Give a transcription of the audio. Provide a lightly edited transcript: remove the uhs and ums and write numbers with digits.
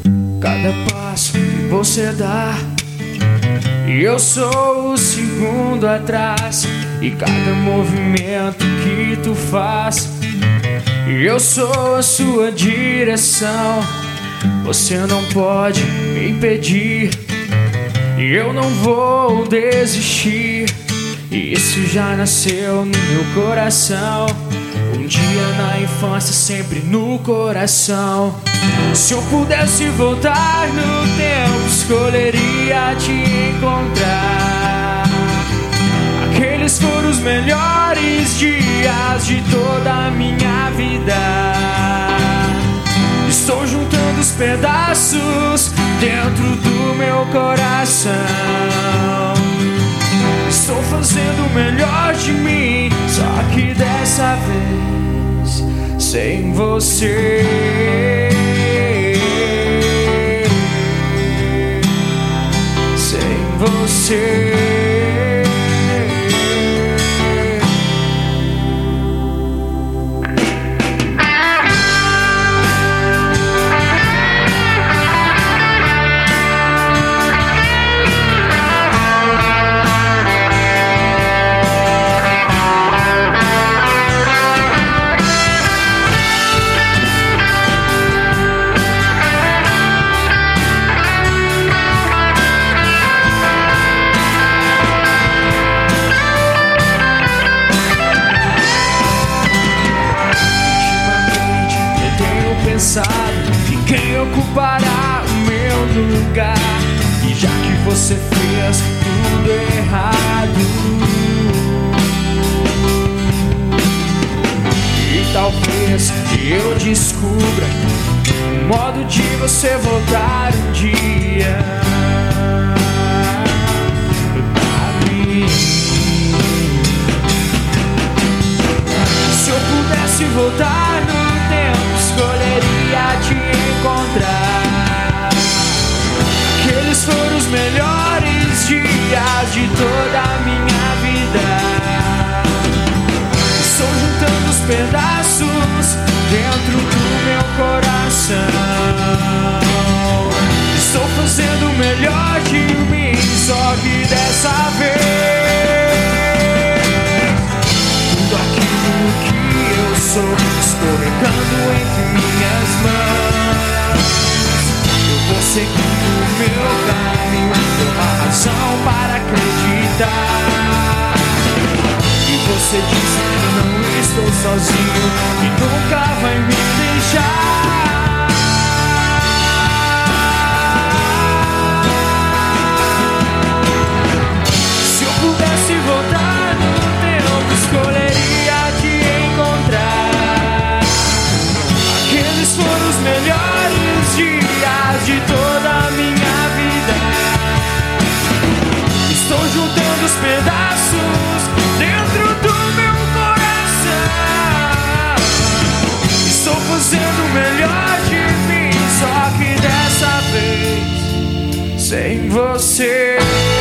cada passo que você dá, e eu sou o segundo atrás. E cada movimento que tu faz, e eu sou a sua direção. Você não pode me impedir, e eu não vou desistir. E isso já nasceu no meu coração. Um dia na infância, sempre no coração. Se eu pudesse voltar no tempo, escolheria te encontrar. Aqueles foram os melhores dias de toda a minha vida. Estou juntando os pedaços dentro do meu coração. Estou fazendo o melhor de mim, só que dessa vez sem você. Sem você. E quem ocupará o meu lugar? E já que você fez tudo errado, e talvez eu descubra um modo de você voltar um dia pra mim. Se eu pudesse voltar no tempo, escolheria te encontrar. Aqueles foram os melhores dias de toda a minha vida. Estou juntando os pedaços dentro do meu coração. Estou fazendo o melhor de mim, só que dessa vez tudo aquilo que eu sou escorregando entre minhas mãos. Eu vou seguindo o meu caminho, tenho uma razão para acreditar. E você disse que não estou sozinho e nunca vai me deixar. Se eu pudesse voltar no tempo, escolheria te encontrar. Aqueles foram os melhores dias de toda a minha vida. Estou juntando os pedaços dentro do meu coração. Estou fazendo o melhor de mim, só que dessa vez sem você.